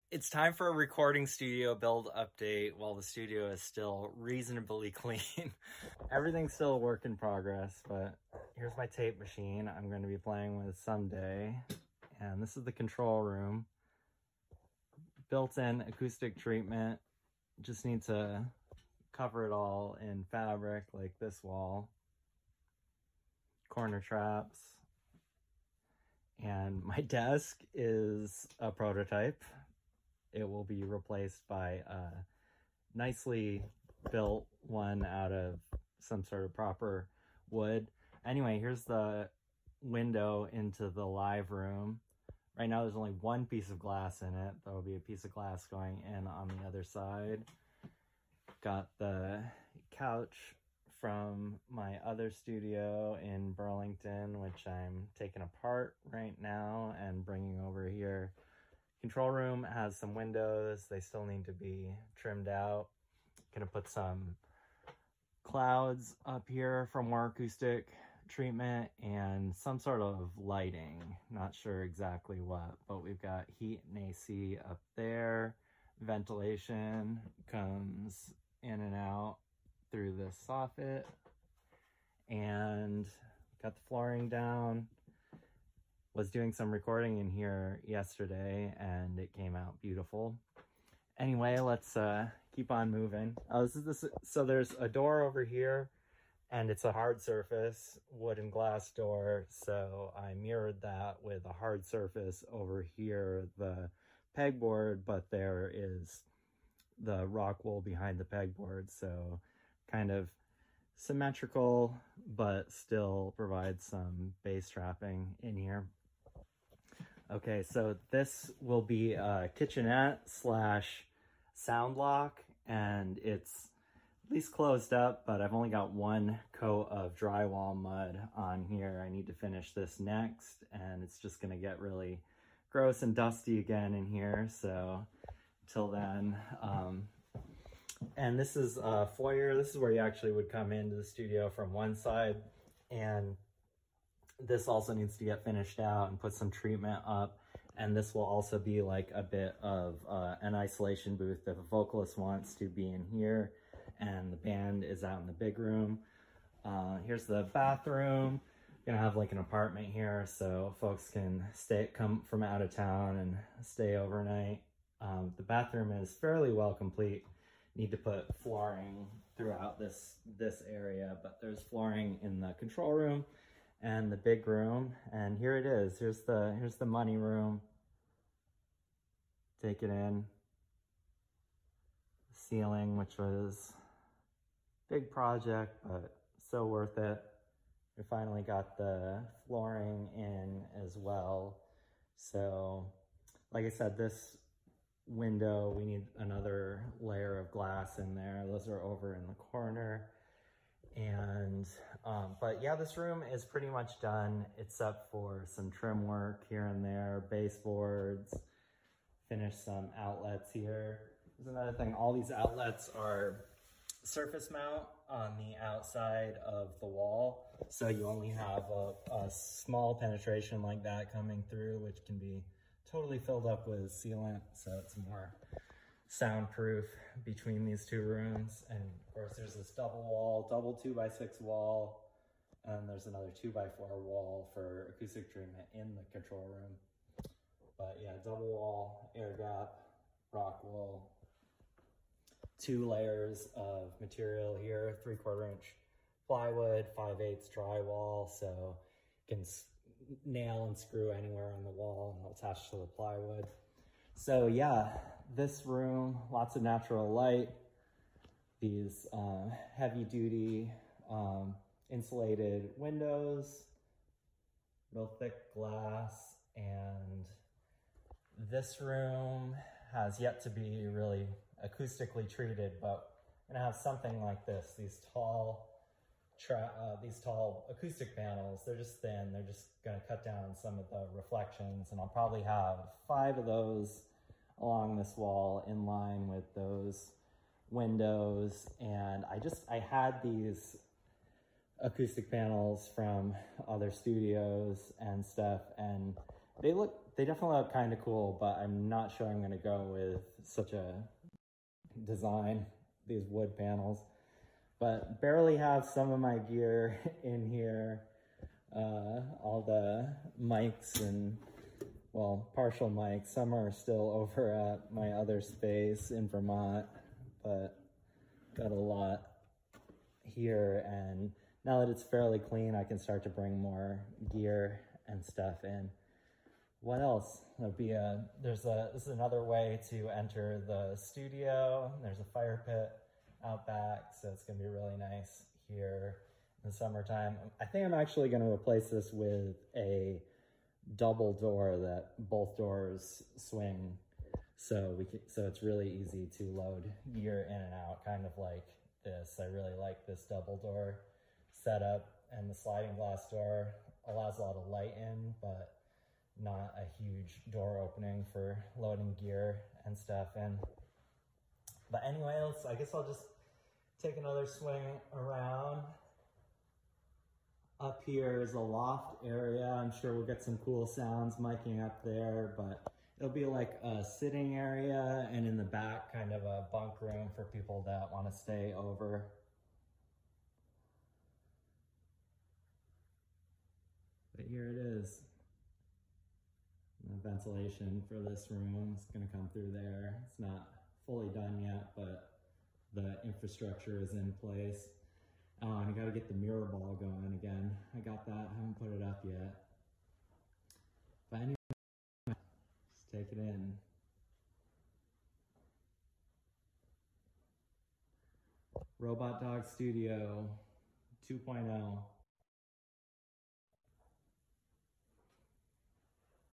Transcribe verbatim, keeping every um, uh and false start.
It's time for a recording studio build update while the studio is still reasonably clean. Everything's still a work in progress, but here's my tape machine I'm going to be playing with someday. And this is the control room. Built-in acoustic treatment. Just need to cover it all in fabric like this wall. Corner traps. And my desk is a prototype. It will be replaced by a nicely built one out of some sort of proper wood. Anyway, here's the window into the live room. Right now there's only one piece of glass in it. There will be a piece of glass going in on the other side. Got the couch from my other studio in Burlington, which I'm taking apart right now and bringing over here. Control room has some windows. They still need to be trimmed out. Gonna put some clouds up here for more acoustic treatment and some sort of lighting. Not sure exactly what, but we've got heat and A C up there. Ventilation comes in and out through this soffit. And got the flooring down. Was doing some recording in here yesterday and it came out beautiful. Anyway, let's uh, keep on moving. Oh, this is this. So there's a door over here and it's a hard surface, wood and glass door. So I mirrored that with a hard surface over here, the pegboard, but there is the rock wool behind the pegboard. So kind of symmetrical, but still provides some bass trapping in here. Okay, so this will be a kitchenette slash sound lock, and it's at least closed up, but I've only got one coat of drywall mud on here. I need to finish this next, and it's just gonna get really gross and dusty again in here, so till then. Um, and this is a foyer. This is where you actually would come into the studio from one side, and this also needs to get finished out and put some treatment up. And this will also be like a bit of uh, an isolation booth if a vocalist wants to be in here and the band is out in the big room. Uh, here's the bathroom. Gonna have like an apartment here so folks can stay, come from out of town and stay overnight. Um, the bathroom is fairly well complete. Need to put flooring throughout this, this area, but there's flooring in the control room and the big room, and here it is. Here's the here's the money room. Take it in. The ceiling, which was a big project, but so worth it. We finally got the flooring in as well. So, like I said, this window, we need another layer of glass in there. Those are over in the corner. And um but yeah, this room is pretty much done except for some trim work here and there, baseboards, finish some outlets here. There's another thing, all these outlets are surface mount on the outside of the wall, so you only have a, a small penetration like that coming through, which can be totally filled up with sealant, so it's more soundproof between these two rooms. And of course there's this double wall, double two by six wall, and there's another two by four wall for acoustic treatment in the control room. But yeah, double wall, air gap, rock wool, two layers of material here, three quarter inch plywood, five eighths drywall, so you can nail and screw anywhere on the wall and it'll attach to the plywood. So yeah, this room, lots of natural light, these uh, heavy duty um, insulated windows, real thick glass, and this room has yet to be really acoustically treated, but I'm gonna have something like this, these tall, tra uh, these tall acoustic panels. They're just thin, they're just gonna cut down some of the reflections, and I'll probably have five of those along this wall in line with those windows. And I just, I had these acoustic panels from other studios and stuff, and they look, they definitely look kind of cool, but I'm not sure I'm going to go with such a design, these wood panels. But barely have some of my gear in here. Uh, all the mics and, well, partial mics. Some are still over at my other space in Vermont, but got a lot here. And now that it's fairly clean, I can start to bring more gear and stuff in. What else? There'll be a, there's a, this is another way to enter the studio. There's a fire pit out back, so it's gonna be really nice here in the summertime. I think I'm actually gonna replace this with a double door that both doors swing, so we can, so it's really easy to load gear in and out, kind of like this. I really like this double door setup, and the sliding glass door allows a lot of light in, but not a huge door opening for loading gear and stuff in. But anyways, I guess I'll just take another swing around. Up here is a loft area. I'm sure we'll get some cool sounds miking up there, but it'll be like a sitting area, and in the back, kind of a bunk room for people that want to stay over. But here it is. The ventilation for this room is going to come through there. It's not fully done yet, but the infrastructure is in place. Oh, and I got to get the mirror ball going again. I got that. I haven't put it up yet. But anyway, just take it in. Robot Dog Studio two point oh.